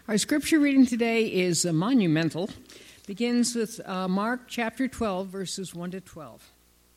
Our scripture reading today is monumental. Begins with Mark chapter 12, verses 1 to 12.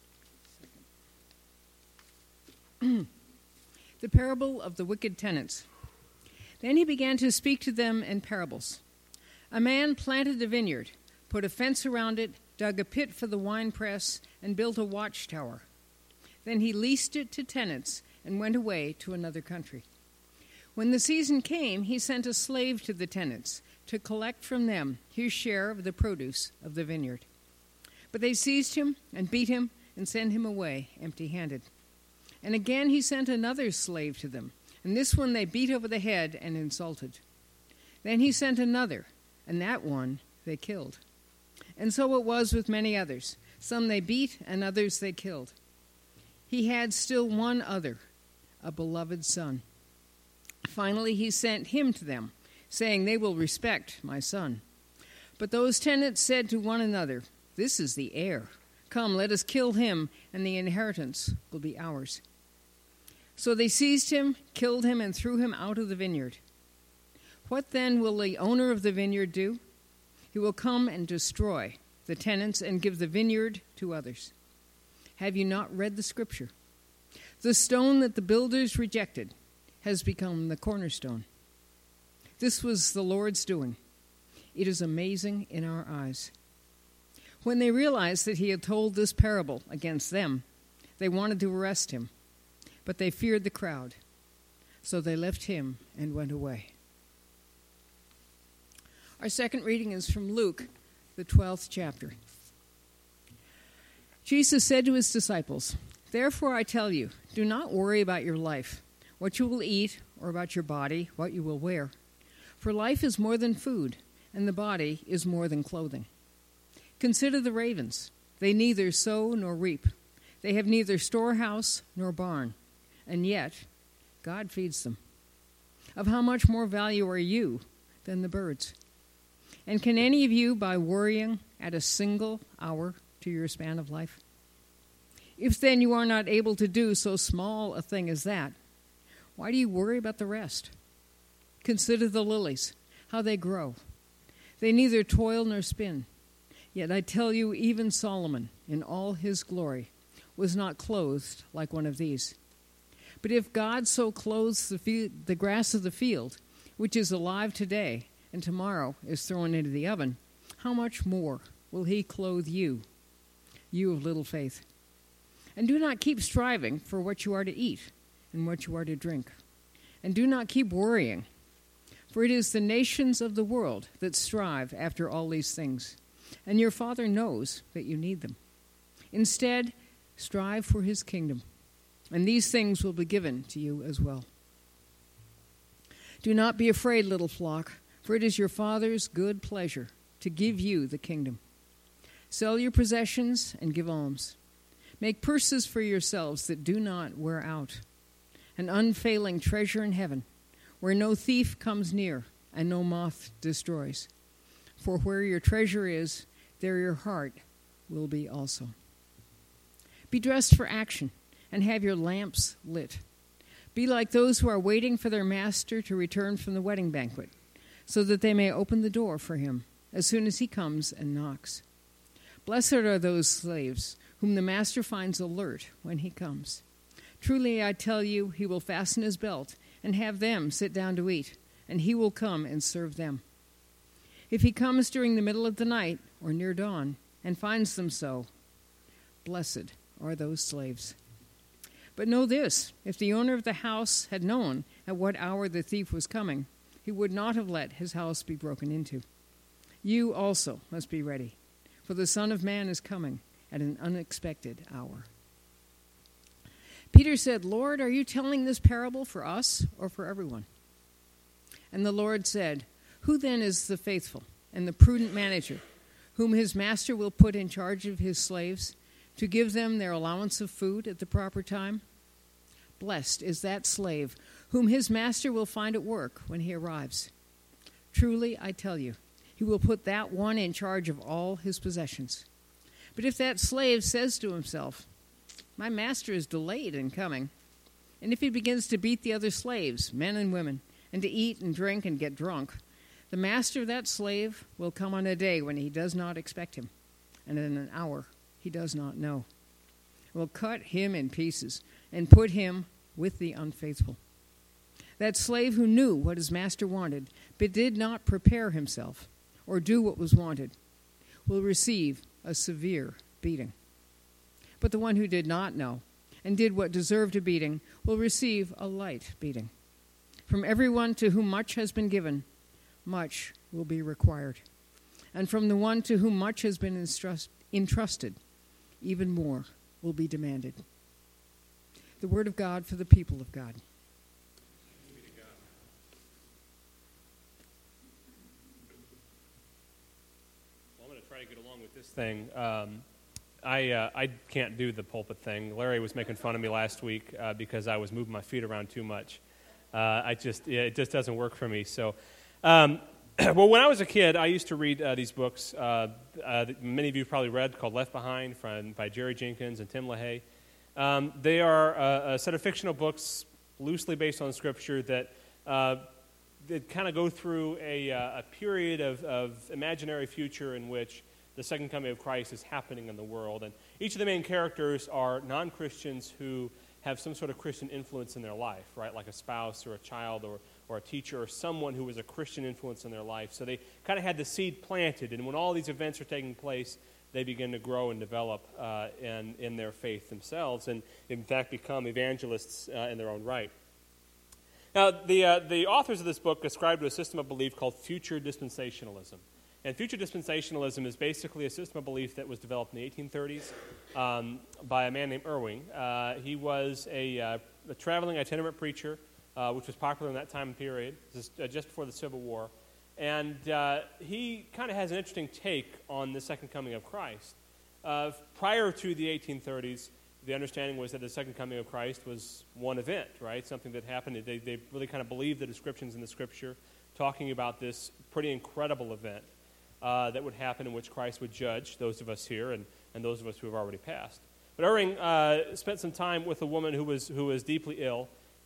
The parable of the wicked tenants. Then he began to speak to them in parables. A man planted a vineyard, put a fence around it, dug a pit for the winepress, and built a watchtower. Then he leased it to tenants and went away to another country. When the season came, he sent a slave to the tenants to collect from them his share of the produce of the vineyard. But they seized him and beat him and sent him away empty-handed. And again he sent another slave to them, and this one they beat over the head and insulted. Then he sent another, and that one they killed. And so it was with many others. Some they beat, and others they killed. He had still one other, a beloved son. Finally, he sent him to them, saying, "They will respect my son." But those tenants said to one another, "This is the heir. Come, let us kill him, and the inheritance will be ours." So they seized him, killed him, and threw him out of the vineyard. What then will the owner of the vineyard do? He will come and destroy the tenants and give the vineyard to others. Have you not read the scripture? The stone that the builders rejected has become the cornerstone. This was the Lord's doing. It is amazing in our eyes. When they realized that he had told this parable against them, they wanted to arrest him, but they feared the crowd. So they left him and went away. Our second reading is from Luke, the 12th chapter. Jesus said to his disciples, "Therefore I tell you, do not worry about your life, what you will eat, or about your body, what you will wear. For life is more than food, and the body is more than clothing. Consider the ravens. They neither sow nor reap. They have neither storehouse nor barn, and yet God feeds them. Of how much more value are you than the birds? And can any of you, by worrying, add a single hour to your span of life? If then you are not able to do so small a thing as that, why do you worry about the rest? Consider the lilies, how they grow. They neither toil nor spin. Yet I tell you, even Solomon, in all his glory, was not clothed like one of these. But if God so clothes the grass of the field, which is alive today and tomorrow is thrown into the oven, how much more will he clothe you, you of little faith? And do not keep striving for what you are to eat and what you are to drink. And do not keep worrying, for it is the nations of the world that strive after all these things, and your Father knows that you need them. Instead, strive for his kingdom, and these things will be given to you as well. Do not be afraid, little flock, for it is your Father's good pleasure to give you the kingdom. Sell your possessions and give alms. Make purses for yourselves that do not wear out, an unfailing treasure in heaven, where no thief comes near and no moth destroys. For where your treasure is, there your heart will be also. Be dressed for action and have your lamps lit. Be like those who are waiting for their master to return from the wedding banquet, so that they may open the door for him as soon as he comes and knocks. Blessed are those slaves whom the master finds alert when he comes. Truly I tell you, he will fasten his belt and have them sit down to eat, and he will come and serve them. If he comes during the middle of the night or near dawn and finds them so, blessed are those slaves. But know this, if the owner of the house had known at what hour the thief was coming, he would not have let his house be broken into. You also must be ready, for the Son of Man is coming at an unexpected hour." Peter said, "Lord, are you telling this parable for us or for everyone?" And the Lord said, "Who then is the faithful and the prudent manager, whom his master will put in charge of his slaves to give them their allowance of food at the proper time? Blessed is that slave whom his master will find at work when he arrives. Truly, I tell you, he will put that one in charge of all his possessions. But if that slave says to himself, 'My master is delayed in coming,' and if he begins to beat the other slaves, men and women, and to eat and drink and get drunk, The master of that slave will come on a day when he does not expect him, and in an hour he does not know. Will cut him in pieces and put him with the unfaithful. That slave who knew what his master wanted, but did not prepare himself or do what was wanted, will receive a severe beating. But the one who did not know and did what deserved a beating will receive a light beating. From everyone to whom much has been given, much will be required. And from the one to whom much has been entrusted, even more will be demanded. The word of God for the people of God. Well, I'm going to try to get along with this thing. I can't do the pulpit thing. Larry was making fun of me last week because I was moving my feet around too much. It just doesn't work for me. So, well, when I was a kid, I used to read these books. Many of you probably read, called Left Behind by Jerry Jenkins and Tim LaHaye. They are a set of fictional books loosely based on Scripture that kind of go through a period of imaginary future in which the second coming of Christ is happening in the world. And each of the main characters are non-Christians who have some sort of Christian influence in their life, right? Like a spouse or a child or a teacher or someone who was a Christian influence in their life. So they kind of had the seed planted, and when all these events are taking place, they begin to grow and develop in their faith themselves, and in fact become evangelists in their own right. Now, the authors of this book ascribe to a system of belief called future dispensationalism. And future dispensationalism is basically a system of belief that was developed in the 1830s by a man named Irving. He was a traveling itinerant preacher, which was popular in that time period, just before the Civil War. And he kind of has an interesting take on the second coming of Christ. Prior to the 1830s, the understanding was that the second coming of Christ was one event, right? Something that happened. They really kind of believed the descriptions in the Scripture talking about this pretty incredible event that would happen in which Christ would judge those of us here and those of us who have already passed. But Irving spent some time with a woman who was deeply ill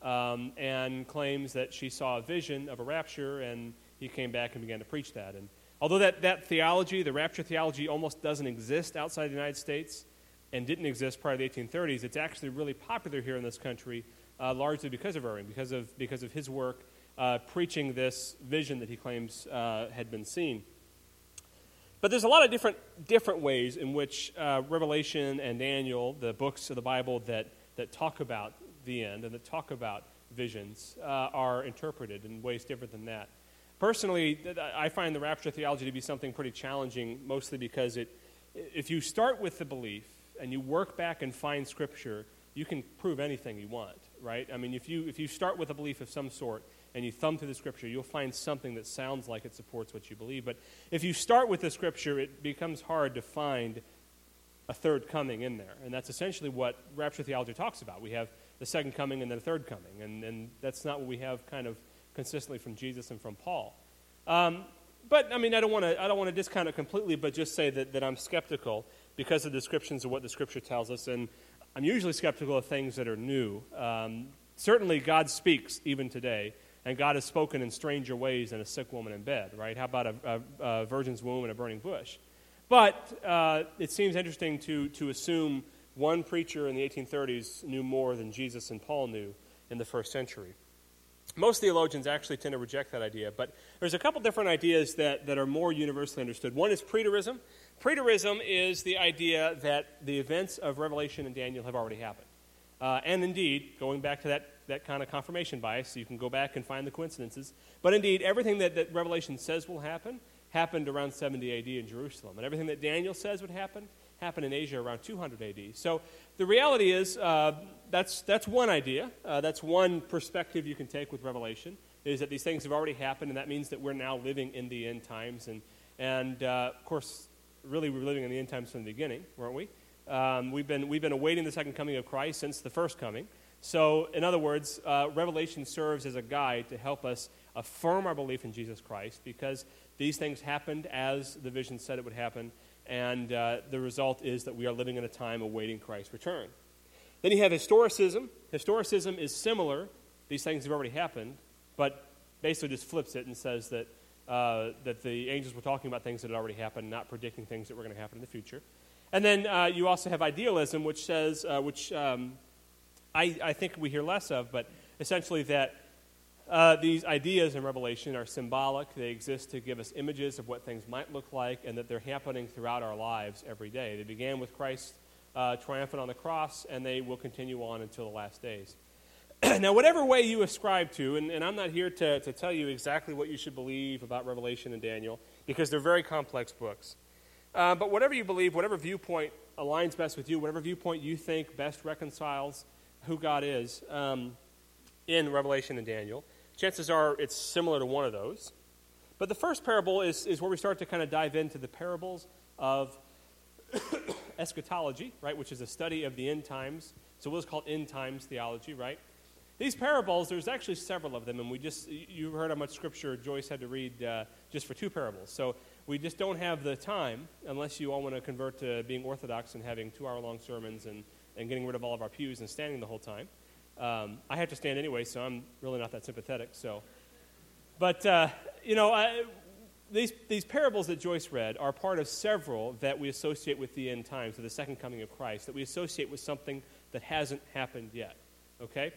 and claims that she saw a vision of a rapture, and he came back and began to preach that. And although that theology, the rapture theology, almost doesn't exist outside the United States and didn't exist prior to the 1830s, it's actually really popular here in this country, largely because of Irving, because of his work preaching this vision that he claims had been seen. But there's a lot of different ways in which Revelation and Daniel, the books of the Bible that talk about the end and that talk about visions, are interpreted in ways different than that. Personally, I find the rapture theology to be something pretty challenging, mostly because if you start with the belief and you work back and find Scripture, you can prove anything you want, right? I mean, if you start with a belief of some sort and you thumb through the Scripture, you'll find something that sounds like it supports what you believe. But if you start with the Scripture, it becomes hard to find a third coming in there. And that's essentially what rapture theology talks about. We have the second coming and then a third coming. And that's not what we have kind of consistently from Jesus and from Paul. But, I mean, I don't want to discount it completely, but just say that I'm skeptical because of the descriptions of what the Scripture tells us. And I'm usually skeptical of things that are new. Certainly, God speaks even today. And God has spoken in stranger ways than a sick woman in bed, right? How about a virgin's womb and a burning bush? But it seems interesting to assume one preacher in the 1830s knew more than Jesus and Paul knew in the first century. Most theologians actually tend to reject that idea, but there's a couple different ideas that are more universally understood. One is preterism. Preterism is the idea that the events of Revelation and Daniel have already happened. And indeed, going back to that kind of confirmation bias, so you can go back and find the coincidences. But indeed, everything that Revelation says will happen happened around 70 AD in Jerusalem. And everything that Daniel says would happen happened in Asia around 200 AD. So the reality is that's one idea. That's one perspective you can take with Revelation, is that these things have already happened, and that means that we're now living in the end times. And of course, really we're living in the end times from the beginning, weren't we? We've been awaiting the second coming of Christ since the first coming. So, in other words, Revelation serves as a guide to help us affirm our belief in Jesus Christ, because these things happened as the vision said it would happen, and the result is that we are living in a time awaiting Christ's return. Then you have historicism. Historicism is similar. These things have already happened, but basically just flips it and says that that the angels were talking about things that had already happened, not predicting things that were going to happen in the future. And then you also have idealism, which says, I think we hear less of, but essentially that these ideas in Revelation are symbolic. They exist to give us images of what things might look like, and that they're happening throughout our lives every day. They began with Christ triumphant on the cross, and they will continue on until the last days. Now, whatever way you ascribe to, and I'm not here to tell you exactly what you should believe about Revelation and Daniel, because they're very complex books. But whatever you believe, whatever viewpoint aligns best with you, whatever viewpoint you think best reconciles who God is in Revelation and Daniel, chances are it's similar to one of those. But the first parable is where we start to kind of dive into the parables of eschatology, right, which is a study of the end times. So we'll just call it end times theology, right? These parables, there's actually several of them, and you heard how much scripture Joyce had to read just for 2 parables. So we just don't have the time, unless you all want to convert to being Orthodox and having 2-hour-long sermons and getting rid of all of our pews and standing the whole time. I have to stand anyway, so I'm really not that sympathetic. But these parables that Joyce read are part of several that we associate with the end times, or the second coming of Christ, that we associate with something that hasn't happened yet. Okay?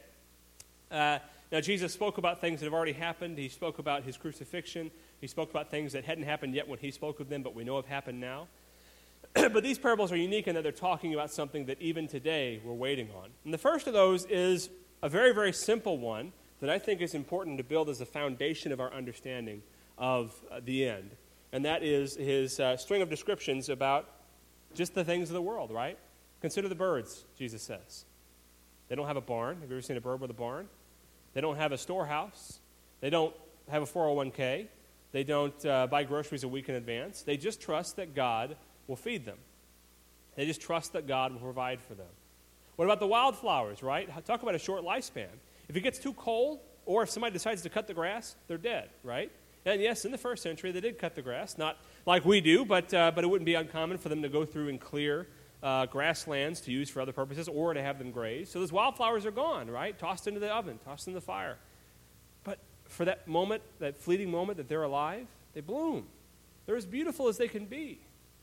Now, Jesus spoke about things that have already happened. He spoke about his crucifixion. He spoke about things that hadn't happened yet when he spoke of them, but we know have happened now. But these parables are unique in that they're talking about something that even today we're waiting on. And the first of those is a very, very simple one that I think is important to build as a foundation of our understanding of the end. And that is his string of descriptions about just the things of the world, right? Consider the birds, Jesus says. They don't have a barn. Have you ever seen a bird with a barn? They don't have a storehouse. They don't have a 401k. They don't buy groceries a week in advance. They just trust that God will feed them. They just trust that God will provide for them. What about the wildflowers, right? Talk about a short lifespan. If it gets too cold, or if somebody decides to cut the grass, they're dead, right? And yes, in the first century, they did cut the grass. Not like we do, but it wouldn't be uncommon for them to go through and clear grasslands to use for other purposes or to have them graze. So those wildflowers are gone, right? Tossed into the oven, tossed in the fire. But for that moment, that fleeting moment that they're alive, they bloom. They're as beautiful as they can be.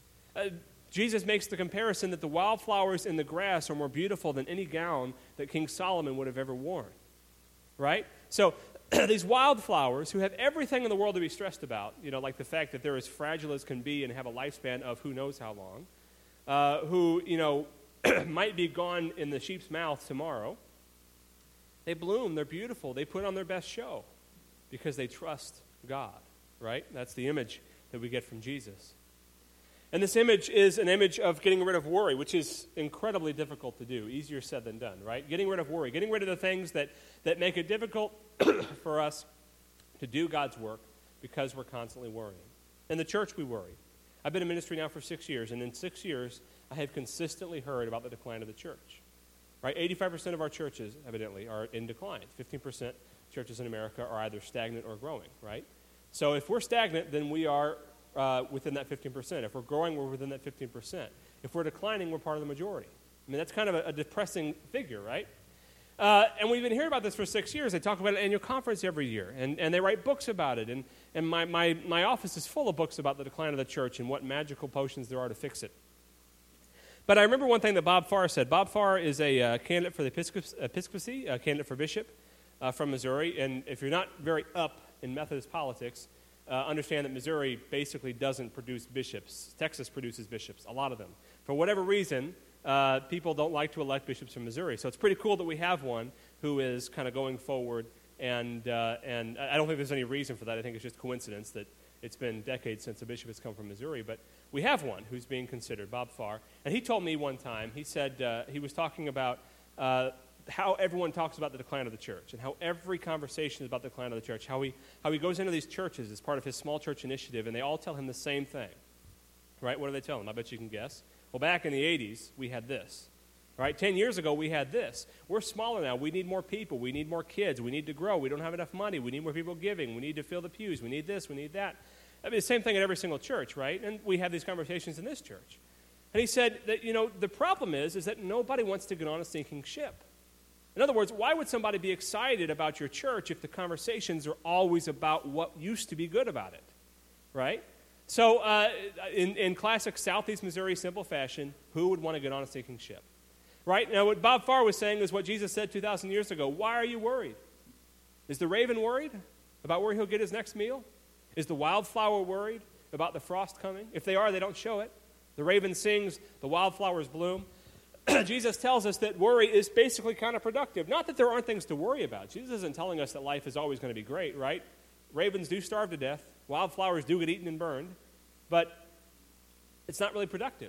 Jesus makes the comparison that the wildflowers in the grass are more beautiful than any gown that King Solomon would have ever worn, right? So these wildflowers who have everything in the world to be stressed about, like the fact that they're as fragile as can be and have a lifespan of who knows how long, who, might be gone in the sheep's mouth tomorrow, they bloom, they're beautiful, they put on their best show because they trust God, right? That's the image that we get from Jesus. And this image is an image of getting rid of worry, which is incredibly difficult to do. Easier said than done, right? Getting rid of worry, getting rid of the things that make it difficult for us to do God's work because we're constantly worrying. In the church, we worry. I've been in ministry now for 6 years, and in 6 years, I have consistently heard about the decline of the church. Right? 85% of our churches, evidently, are in decline. 15% churches in America are either stagnant or growing, right? So if we're stagnant, then we are within that 15%. If we're growing, we're within that 15%. If we're declining, we're part of the majority. I mean, that's kind of a depressing figure, right? And we've been hearing about this for 6 years. They talk about an annual conference every year, and they write books about it. And my office is full of books about the decline of the church and what magical potions there are to fix it. But I remember one thing that Bob Farr said. Bob Farr is a candidate for the episcopacy, a candidate for bishop from Missouri. And if you're not very up in Methodist politics, understand that Missouri basically doesn't produce bishops. Texas produces bishops, a lot of them. For whatever reason, people don't like to elect bishops from Missouri. So it's pretty cool that we have one who is kind of going forward. And I don't think there's any reason for that. I think it's just coincidence that it's been decades since a bishop has come from Missouri. But we have one who's being considered, Bob Farr. And he told me one time, he said he was talking about how everyone talks about the decline of the church and how every conversation is about the decline of the church, how he goes into these churches as part of his small church initiative, and they all tell him the same thing. Right? What do they tell him? I bet you can guess. Well, back in the 80s, we had this. Right? 10 years ago, we had this. We're smaller now. We need more people. We need more kids. We need to grow. We don't have enough money. We need more people giving. We need to fill the pews. We need this. We need that. I mean, the same thing at every single church, right? And we have these conversations in this church. And he said that, the problem is that nobody wants to get on a sinking ship. In other words, why would somebody be excited about your church if the conversations are always about what used to be good about it? right? So in classic Southeast Missouri simple fashion, who would want to get on a sinking ship? Right? Now, what Bob Farr was saying is what Jesus said 2,000 years ago. Why are you worried? Is the raven worried about where he'll get his next meal? Is the wildflower worried about the frost coming? If they are, they don't show it. The raven sings, the wildflowers bloom. Jesus tells us that worry is basically counterproductive. Not that there aren't things to worry about. Jesus isn't telling us that life is always going to be great, right? Ravens do starve to death. Wildflowers do get eaten and burned. But it's not really productive.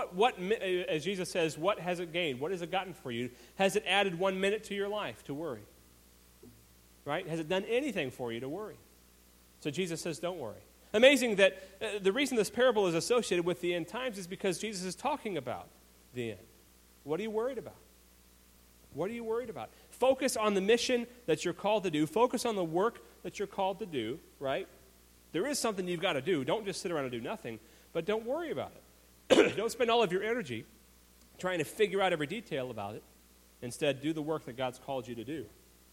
As Jesus says, what has it gained? What has it gotten for you? Has it added 1 minute to your life to worry? Right? Has it done anything for you to worry? So Jesus says, don't worry. Amazing that the reason this parable is associated with the end times is because Jesus is talking about the end. What are you worried about? What are you worried about? Focus on the mission that you're called to do. Focus on the work that you're called to do, right? There is something you've got to do. Don't just sit around and do nothing, but don't worry about it. Don't spend all of your energy trying to figure out every detail about it. Instead, do the work that God's called you to do.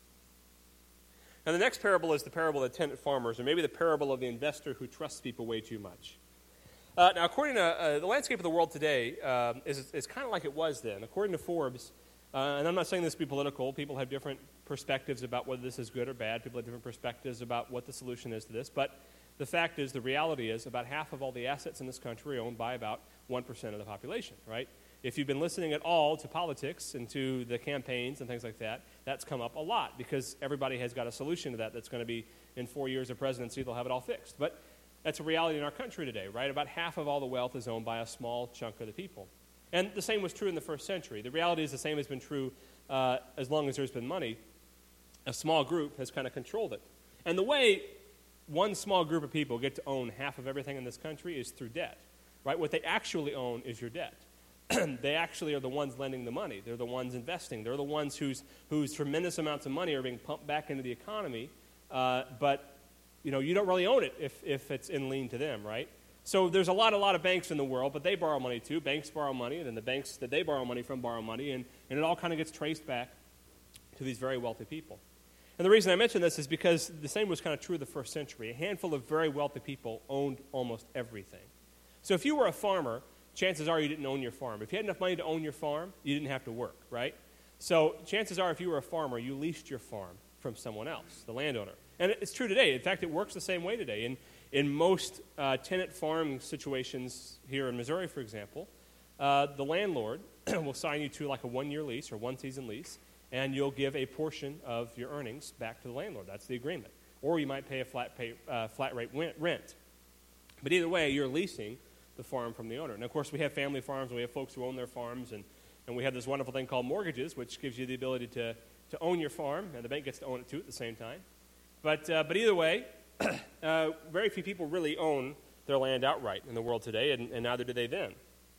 Now, the next parable is the parable of the tenant farmers, or maybe the parable of the investor who trusts people way too much. Now, according to the landscape of the world today, is kind of like it was then. According to Forbes, and I'm not saying this to be political, people have different perspectives about whether this is good or bad. People have different perspectives about what the solution is to this. But the fact is, the reality is, about half of all the assets in this country are owned by about 1% of the population, right? If you've been listening at all to politics and to the campaigns and things like that, that's come up a lot because everybody has got a solution to that that's going to be in 4 years of presidency, they'll have it all fixed. But that's a reality in our country today, right? About half of all the wealth is owned by a small chunk of the people. And the same was true in the first century. The reality is the same has been true as long as there's been money. A small group has kind of controlled it. And the way one small group of people get to own half of everything in this country is through debt, right? What they actually own is your debt. They actually are the ones lending the money. They're the ones investing. They're the ones whose tremendous amounts of money are being pumped back into the economy, but you don't really own it if it's in lien to them, right? So there's a lot of banks in the world, but they borrow money too. Banks borrow money, and then the banks that they borrow money from borrow money, and it all kind of gets traced back to these very wealthy people. And the reason I mention this is because the same was kind of true of the first century. A handful of very wealthy people owned almost everything. So if you were a farmer, chances are you didn't own your farm. If you had enough money to own your farm, you didn't have to work, right? So chances are if you were a farmer, you leased your farm from someone else, the landowner. And it's true today. In fact, it works the same way today. In most tenant farm situations here in Missouri, for example, the landlord will sign you to like a 1-year lease or 1-season lease, and you'll give a portion of your earnings back to the landlord. That's the agreement. Or you might pay a flat rate rent. But either way, you're leasing the farm from the owner. And, of course, we have family farms, and we have folks who own their farms, and we have this wonderful thing called mortgages, which gives you the ability to own your farm, and the bank gets to own it, too, at the same time. But either way, very few people really own their land outright in the world today, and neither do they then.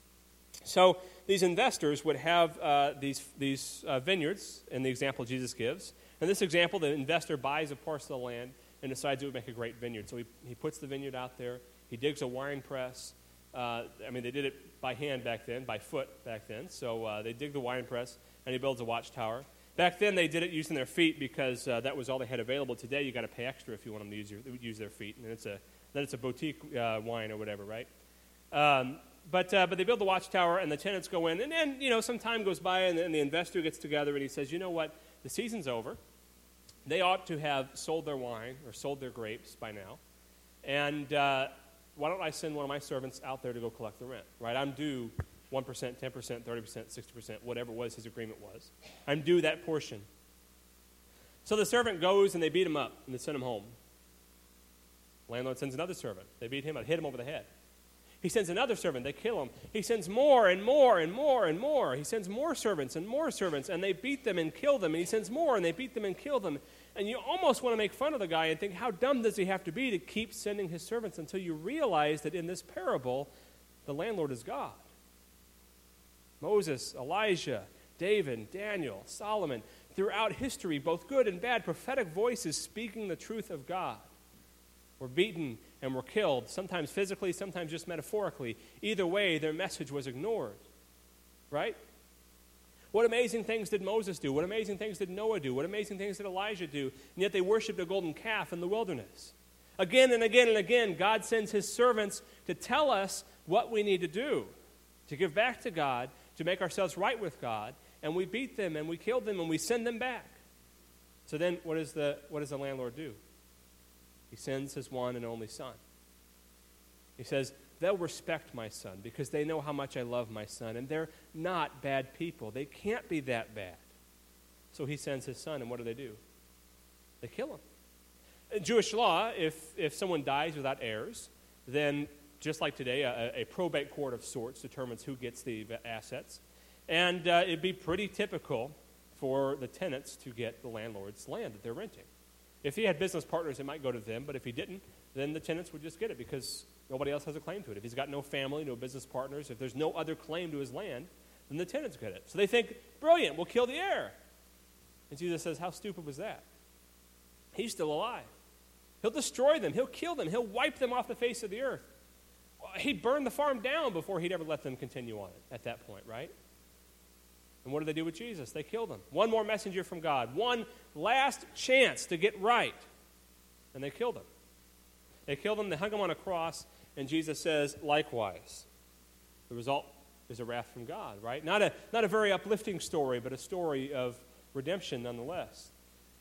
So these investors would have these vineyards in the example Jesus gives. In this example, the investor buys a parcel of land and decides it would make a great vineyard. So he puts the vineyard out there. He digs a wine press. They did it by hand back then, by foot back then. So they dig the wine press, and he builds a watchtower. Back then, they did it using their feet because that was all they had available. Today, you got to pay extra if you want them to use their feet, and it's a boutique wine or whatever, right? But they build the watchtower, and the tenants go in, and then some time goes by, and then the investor gets together, and he says, you know what, the season's over. They ought to have sold their wine or sold their grapes by now, and why don't I send one of my servants out there to go collect the rent, right? I'm due 1%, 10%, 30%, 60%, whatever it was his agreement was. I'm due that portion. So the servant goes, and they beat him up, and they send him home. Landlord sends another servant. They beat him up, hit him over the head. He sends another servant. They kill him. He sends more and more and more and more. He sends more servants, and they beat them and kill them. And he sends more, and they beat them and kill them. And you almost want to make fun of the guy and think, how dumb does he have to be to keep sending his servants, until you realize that in this parable, the landlord is God. Moses, Elijah, David, Daniel, Solomon, throughout history, both good and bad, prophetic voices speaking the truth of God were beaten and were killed, sometimes physically, sometimes just metaphorically. Either way, their message was ignored, right? What amazing things did Moses do? What amazing things did Noah do? What amazing things did Elijah do? And yet they worshipped a golden calf in the wilderness. Again and again and again, God sends his servants to tell us what we need to do, to give back to God, to make ourselves right with God, and we beat them and we kill them and we send them back. So then what does the landlord do? He sends his one and only son. He says, they'll respect my son because they know how much I love my son, and they're not bad people. They can't be that bad. So he sends his son, and what do? They kill him. In Jewish law, if someone dies without heirs, then just like today, a probate court of sorts determines who gets the assets. And it'd be pretty typical for the tenants to get the landlord's land that they're renting. If he had business partners, it might go to them, but if he didn't, then the tenants would just get it because nobody else has a claim to it. If he's got no family, no business partners, if there's no other claim to his land, then the tenants get it. So they think, brilliant, we'll kill the heir. And Jesus says, how stupid was that? He's still alive. He'll destroy them. He'll kill them. He'll wipe them off the face of the earth. He'd burn the farm down before he'd ever let them continue on it at that point, right? And what do they do with Jesus? They kill them. One more messenger from God. One last chance to get right. And they killed him. They killed him. They hung him on a cross. And Jesus says, likewise. The result is a wrath from God, right? Not a very uplifting story, but a story of redemption nonetheless.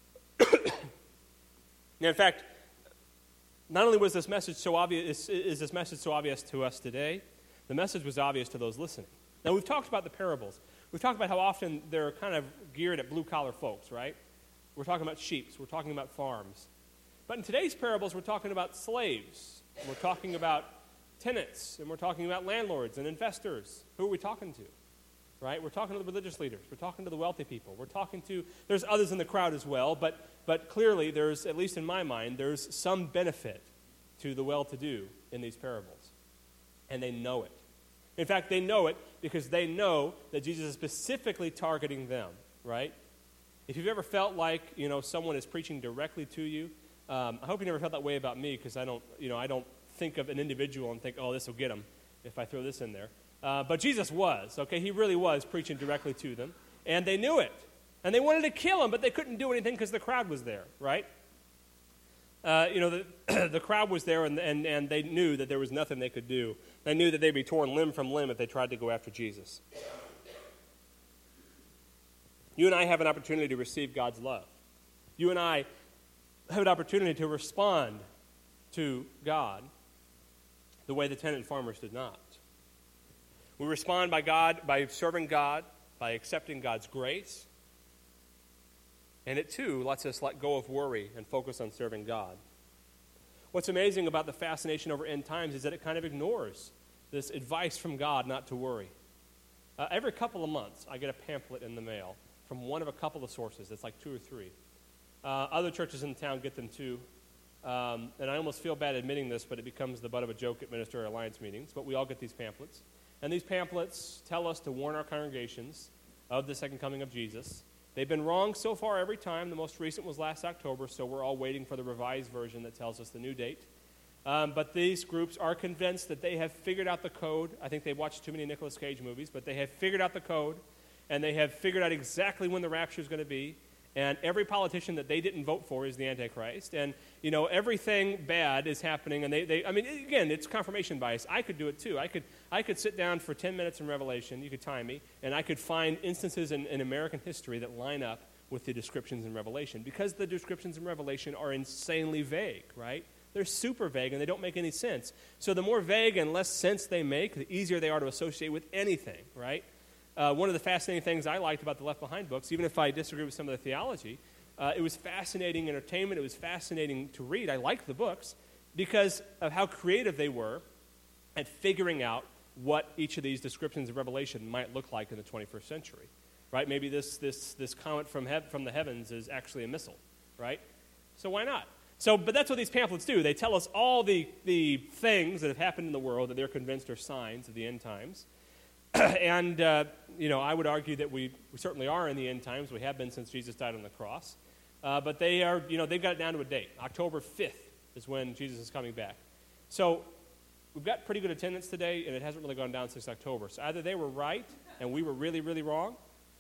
Now, in fact, not only was this message so obvious, is this message so obvious to us today, the message was obvious to those listening. Now, we've talked about the parables. We've talked about how often they're kind of geared at blue-collar folks, right? We're talking about sheep. We're talking about farms. But in today's parables, we're talking about slaves. We're talking about tenants. And we're talking about landlords and investors. Who are we talking to? Right? We're talking to the religious leaders. We're talking to the wealthy people. We're talking to, there's others in the crowd as well, but clearly there's, at least in my mind, there's some benefit to the well-to-do in these parables. And they know it. In fact, they know it because they know that Jesus is specifically targeting them, right? If you've ever felt like, someone is preaching directly to you, I hope you never felt that way about me because I don't think of an individual and think, oh, this will get them if I throw this in there. But Jesus was, okay? He really was preaching directly to them, and they knew it. And they wanted to kill him, but they couldn't do anything because the crowd was there, right? The crowd was there, and they knew that there was nothing they could do. They knew that they'd be torn limb from limb if they tried to go after Jesus. You and I have an opportunity to receive God's love. You and I have an opportunity to respond to God the way the tenant farmers did not. We respond by serving God, by accepting God's grace. And it, too, lets us let go of worry and focus on serving God. What's amazing about the fascination over end times is that it kind of ignores this advice from God not to worry. Every couple of months, I get a pamphlet in the mail from one of a couple of sources. It's like 2 or 3. Other churches in town get them, too. And I almost feel bad admitting this, but it becomes the butt of a joke at Ministerial Alliance meetings. But we all get these pamphlets. And these pamphlets tell us to warn our congregations of the second coming of Jesus. They've been wrong so far every time. The most recent was last October, so we're all waiting for the revised version that tells us the new date. But these groups are convinced that they have figured out the code. I think they've watched too many Nicolas Cage movies, but they have figured out the code, and they have figured out exactly when the rapture is going to be. And every politician that they didn't vote for is the Antichrist. And, everything bad is happening. And again, it's confirmation bias. I could do it too. I could sit down for 10 minutes in Revelation. You could time me. And I could find instances in American history that line up with the descriptions in Revelation. Because the descriptions in Revelation are insanely vague, right? They're super vague and they don't make any sense. So the more vague and less sense they make, the easier they are to associate with anything, right? One of the fascinating things I liked about the Left Behind books, even if I disagree with some of the theology, it was fascinating entertainment. It was fascinating to read. I liked the books because of how creative they were at figuring out what each of these descriptions of Revelation might look like in the 21st century, right? Maybe this comet from the heavens is actually a missile, right? So why not? But that's what these pamphlets do. They tell us all the things that have happened in the world that they're convinced are signs of the end times. And, I would argue that we certainly are in the end times. We have been since Jesus died on the cross. But they are, they've got it down to a date. October 5th is when Jesus is coming back. So we've got pretty good attendance today, and it hasn't really gone down since October. So either they were right, and we were really, really wrong,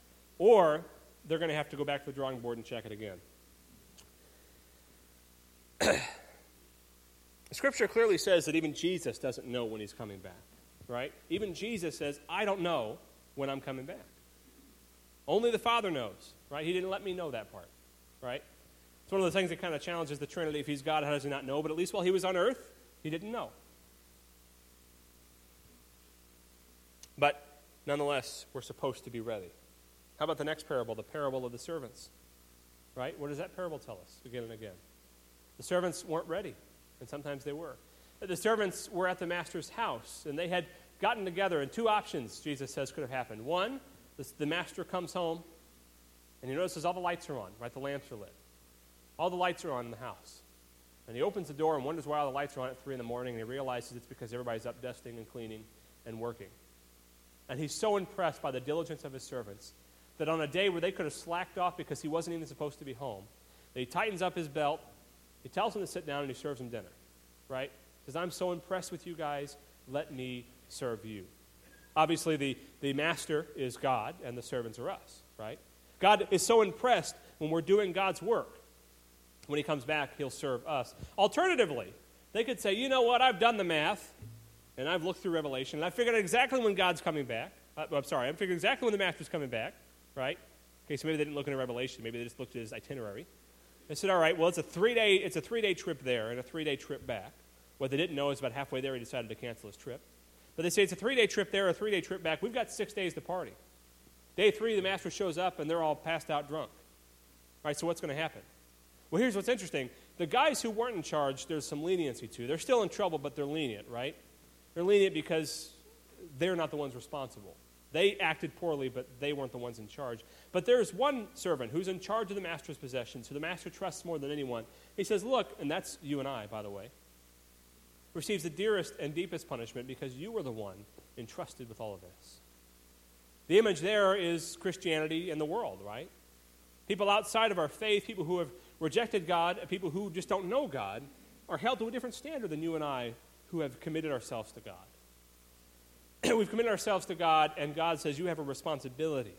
or they're going to have to go back to the drawing board and check it again. Scripture clearly says that even Jesus doesn't know when he's coming back, right? Even Jesus says, I don't know when I'm coming back. Only the Father knows, right? He didn't let me know that part, right? It's one of the things that kind of challenges the Trinity. If he's God, how does he not know? But at least while he was on earth, he didn't know. But nonetheless, we're supposed to be ready. How about the next parable, the parable of the servants? Right? What does that parable tell us again and again? The servants weren't ready, and sometimes they were. The servants were at the master's house, and they had gotten together, and two options, Jesus says, could have happened. One, the master comes home, and he notices all the lights are on, right? The lamps are lit. All the lights are on in the house. And he opens the door and wonders why all the lights are on at 3 in the morning, and he realizes it's because everybody's up dusting and cleaning and working. And he's so impressed by the diligence of his servants that on a day where they could have slacked off because he wasn't even supposed to be home, that he tightens up his belt, he tells them to sit down, and he serves them dinner, right? He says, I'm so impressed with you guys, let me serve you. Obviously, the master is God, and the servants are us, right? God is so impressed when we're doing God's work. When he comes back, he'll serve us. Alternatively, they could say, you know what, I've done the math, and I've looked through Revelation, and I figured out exactly when God's coming back. I figured exactly when the master's coming back, right? Okay, so maybe they didn't look into Revelation. Maybe they just looked at his itinerary. They said, all right, well, it's a three-day trip there and a 3-day trip back. What they didn't know is about halfway there he decided to cancel his trip. But they say it's a 3-day trip there, a 3-day trip back. We've got 6 days to party. Day 3, the master shows up, and they're all passed out drunk. All right, so what's going to happen? Well, here's what's interesting. The guys who weren't in charge, there's some leniency to. They're still in trouble, but they're lenient, right? They're lenient because they're not the ones responsible. They acted poorly, but they weren't the ones in charge. But there's one servant who's in charge of the master's possessions, who the master trusts more than anyone. He says, look, and that's you and I, by the way, receives the dearest and deepest punishment because you were the one entrusted with all of this. The image there is Christianity and the world, right? People outside of our faith, people who have rejected God, people who just don't know God, are held to a different standard than you and I who have committed ourselves to God. We've committed ourselves to God, and God says you have a responsibility,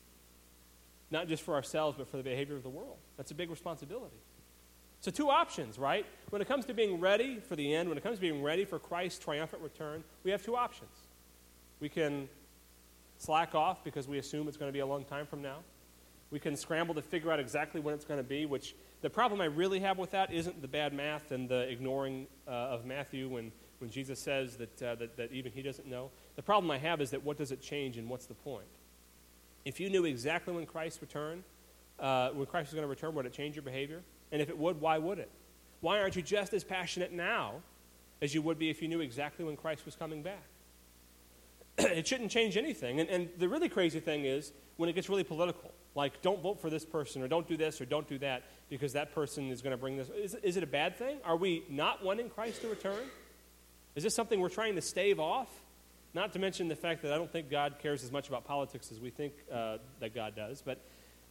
not just for ourselves, but for the behavior of the world. That's a big responsibility. So 2 options, right? When it comes to being ready for the end, when it comes to being ready for Christ's triumphant return, we have 2 options. We can slack off because we assume it's going to be a long time from now. We can scramble to figure out exactly when it's going to be, which the problem I really have with that isn't the bad math and the ignoring of Matthew when Jesus says that even he doesn't know. The problem I have is that what does it change and what's the point? If you knew exactly when Christ returned, when Christ was going to return, would it change your behavior? And if it would, why would it? Why aren't you just as passionate now as you would be if you knew exactly when Christ was coming back? It shouldn't change anything. And the really crazy thing is when it gets really political. Like, don't vote for this person, or don't do this, or don't do that, because that person is going to bring this. Is it a bad thing? Are we not wanting Christ to return? Is this something we're trying to stave off? Not to mention the fact that I don't think God cares as much about politics as we think that God does. But,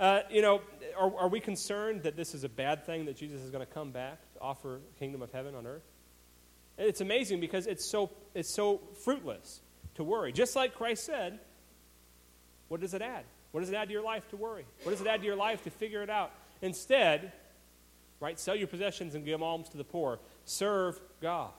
are we concerned that this is a bad thing, that Jesus is going to come back to offer the kingdom of heaven on earth? It's amazing because it's so fruitless to worry. Just like Christ said, what does it add? What does it add to your life to worry? What does it add to your life to figure it out? Instead, right, sell your possessions and give alms to the poor. Serve God.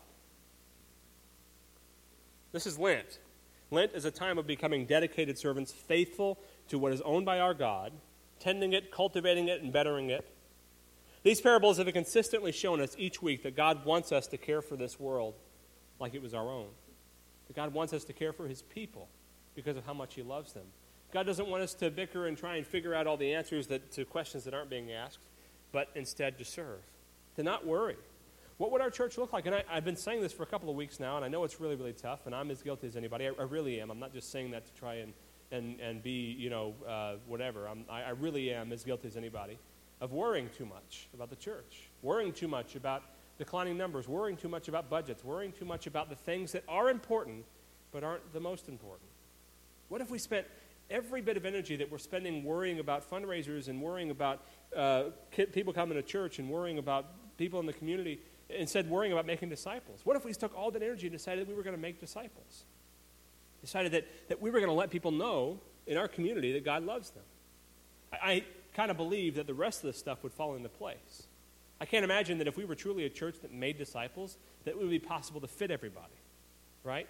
This is Lent. Lent is a time of becoming dedicated servants, faithful to what is owned by our God, tending it, cultivating it, and bettering it. These parables have consistently shown us each week that God wants us to care for this world like it was our own. That God wants us to care for his people because of how much he loves them. God doesn't want us to bicker and try and figure out all the answers to questions that aren't being asked, but instead to serve, to not worry. What would our church look like? And I've been saying this for a couple of weeks now, and I know it's really, really tough, and I'm as guilty as anybody. I really am. I'm not just saying that to try and be, whatever. I really am as guilty as anybody of worrying too much about the church, worrying too much about declining numbers, worrying too much about budgets, worrying too much about the things that are important but aren't the most important. What if we spent every bit of energy that we're spending worrying about fundraisers and worrying about people coming to church and worrying about people in the community, instead worrying about making disciples? What if we took all that energy and decided we were going to make disciples? Decided that we were going to let people know in our community that God loves them. I kind of believe that the rest of this stuff would fall into place. I can't imagine that if we were truly a church that made disciples, that it would be possible to fit everybody, right?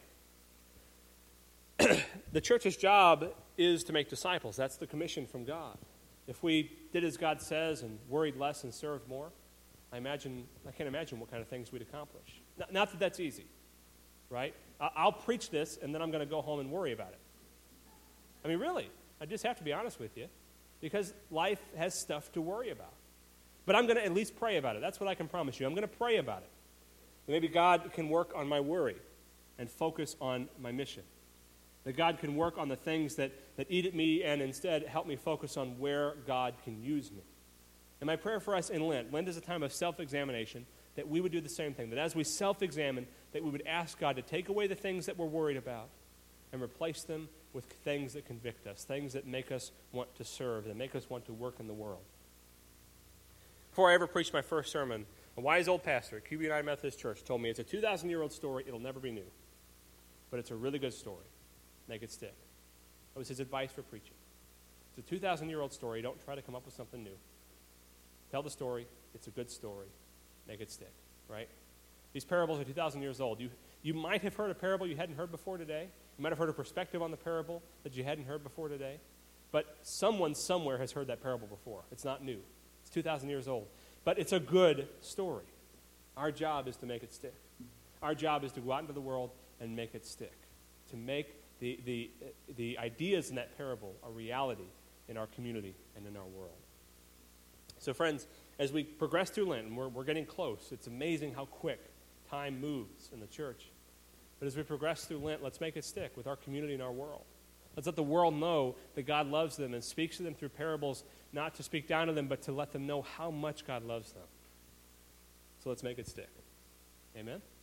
The church's job is to make disciples. That's the commission from God. If we did as God says and worried less and served more, I can't imagine what kind of things we'd accomplish. Not that that's easy, right? I'll preach this, and then I'm going to go home and worry about it. I mean, really, I just have to be honest with you, because life has stuff to worry about. But I'm going to at least pray about it. That's what I can promise you. I'm going to pray about it. Maybe God can work on my worry and focus on my mission. That God can work on the things that eat at me and instead help me focus on where God can use me. And my prayer for us in Lent is a time of self-examination, that we would do the same thing. That as we self-examine, that we would ask God to take away the things that we're worried about and replace them with things that convict us, things that make us want to serve, that make us want to work in the world. Before I ever preached my first sermon, a wise old pastor at QB United Methodist Church told me it's a 2,000-year-old story. It'll never be new. But it's a really good story. Make it stick. That was his advice for preaching. It's a 2,000-year-old story. Don't try to come up with something new. Tell the story. It's a good story. Make it stick, right? These parables are 2,000 years old. You might have heard a parable you hadn't heard before today. You might have heard a perspective on the parable that you hadn't heard before today. But someone somewhere has heard that parable before. It's not new. It's 2,000 years old. But it's a good story. Our job is to make it stick. Our job is to go out into the world and make it stick. To make the ideas in that parable a reality in our community and in our world. So friends, as we progress through Lent, and we're getting close, it's amazing how quick time moves in the church. But as we progress through Lent, let's make it stick with our community and our world. Let's let the world know that God loves them and speaks to them through parables, not to speak down to them, but to let them know how much God loves them. So let's make it stick. Amen?